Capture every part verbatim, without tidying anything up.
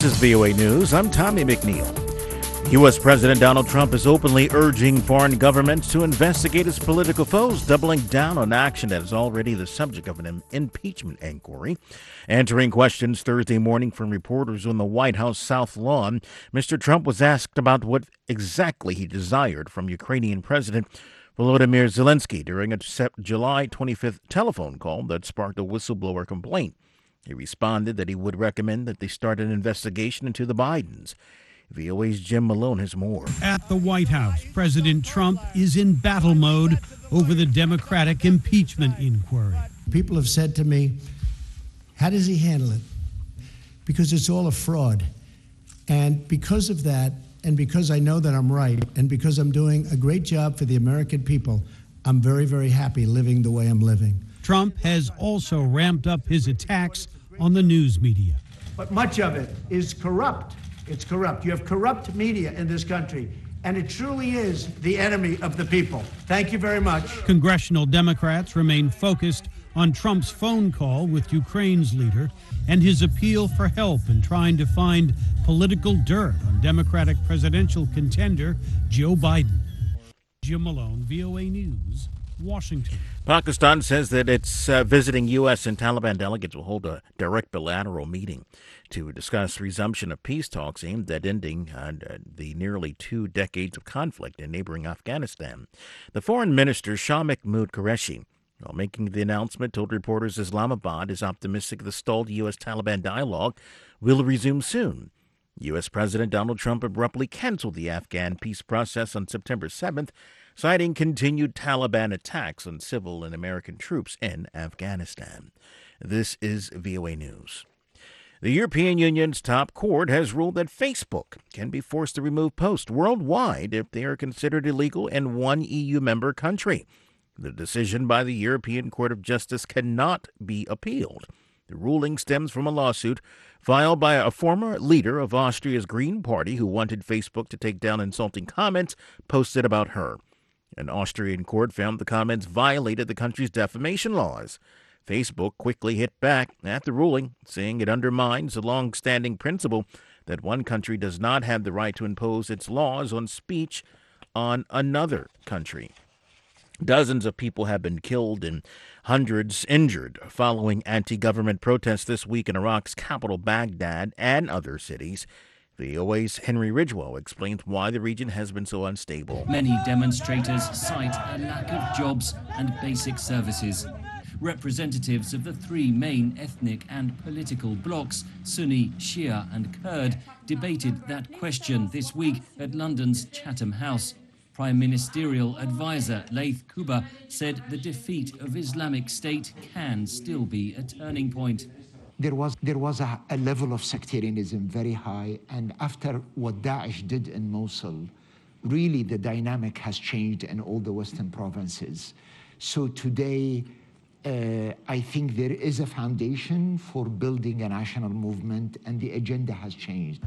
This is V O A News. I'm Tommy McNeil. U S. President Donald Trump is openly urging foreign governments to investigate his political foes, doubling down on action that is already the subject of an impeachment inquiry. Answering questions Thursday morning from reporters on the White House South Lawn, Mister Trump was asked about what exactly he desired from Ukrainian President Volodymyr Zelensky during a July twenty-fifth telephone call that sparked a whistleblower complaint. He responded that he would recommend that they start an investigation into the Bidens. V O A's Jim Malone has more. At the White House, President Trump is in battle mode over the Democratic impeachment inquiry. People have said to me, how does he handle it? Because it's all a fraud. And because of that, and because I know that I'm right, and because I'm doing a great job for the American people, I'm very, very happy living the way I'm living. Trump has also ramped up his attacks on the news media. But much of it is corrupt. It's corrupt. You have corrupt media in this country, and it truly is the enemy of the people. Thank you very much. Congressional Democrats remain focused on Trump's phone call with Ukraine's leader and his appeal for help in trying to find political dirt on Democratic presidential contender Joe Biden. Jim Malone, V O A News, Washington. Pakistan says that its uh, visiting U S and Taliban delegates will hold a direct bilateral meeting to discuss resumption of peace talks aimed at ending uh, the nearly two decades of conflict in neighboring Afghanistan. The foreign minister, Shah Mahmood Qureshi, while making the announcement, told reporters Islamabad is optimistic the stalled U S Taliban dialogue will resume soon. U S. President Donald Trump abruptly canceled the Afghan peace process on September seventh, citing continued Taliban attacks on civil and American troops in Afghanistan. This is V O A News. The European Union's top court has ruled that Facebook can be forced to remove posts worldwide if they are considered illegal in one E U member country. The decision by the European Court of Justice cannot be appealed. The ruling stems from a lawsuit filed by a former leader of Austria's Green Party who wanted Facebook to take down insulting comments posted about her. An Austrian court found the comments violated the country's defamation laws. Facebook quickly hit back at the ruling, saying it undermines the long-standing principle that one country does not have the right to impose its laws on speech on another country. Dozens of people have been killed and hundreds injured following anti-government protests this week in Iraq's capital, Baghdad, and other cities. V O A's Henry Ridgwell explains why the region has been so unstable. Many demonstrators cite a lack of jobs and basic services. Representatives of the three main ethnic and political blocs, Sunni, Shia and Kurd, debated that question this week at London's Chatham House. Prime Ministerial Advisor Laith Kuba said the defeat of Islamic State can still be a turning point. There was there was a, a level of sectarianism very high, and after what Daesh did in Mosul, really the dynamic has changed in all the Western provinces. So today, uh, I think there is a foundation for building a national movement, and the agenda has changed.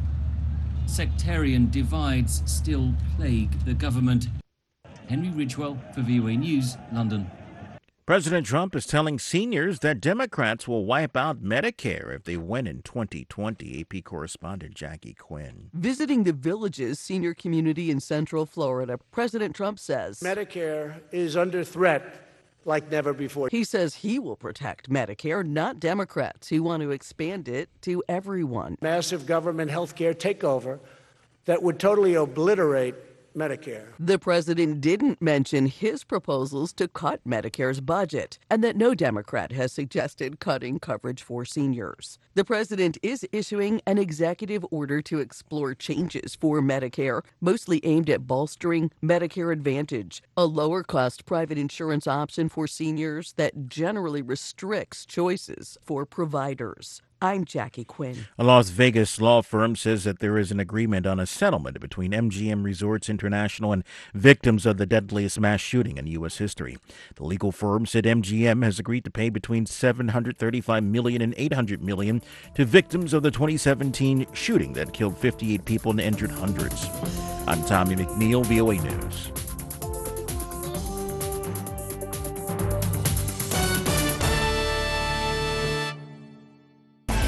Sectarian divides still plague the government. Henry Ridgwell for V O A News, London. President Trump is telling seniors that Democrats will wipe out Medicare if they win in twenty twenty. A P correspondent Jackie Quinn. Visiting the Villages senior community in Central Florida, President Trump says Medicare is under threat like never before. He says he will protect Medicare, not Democrats who want to expand it to everyone. Massive government health care takeover that would totally obliterate Medicare. The president didn't mention his proposals to cut Medicare's budget, and that no Democrat has suggested cutting coverage for seniors. The president is issuing an executive order to explore changes for Medicare, mostly aimed at bolstering Medicare Advantage, a lower-cost private insurance option for seniors that generally restricts choices for providers. I'm Jackie Quinn. A Las Vegas law firm says that there is an agreement on a settlement between M G M Resorts International and victims of the deadliest mass shooting in U S history. The legal firm said M G M has agreed to pay between seven hundred thirty-five million dollars and eight hundred million dollars to victims of the twenty seventeen shooting that killed fifty-eight people and injured hundreds. I'm Tommy McNeil, V O A News.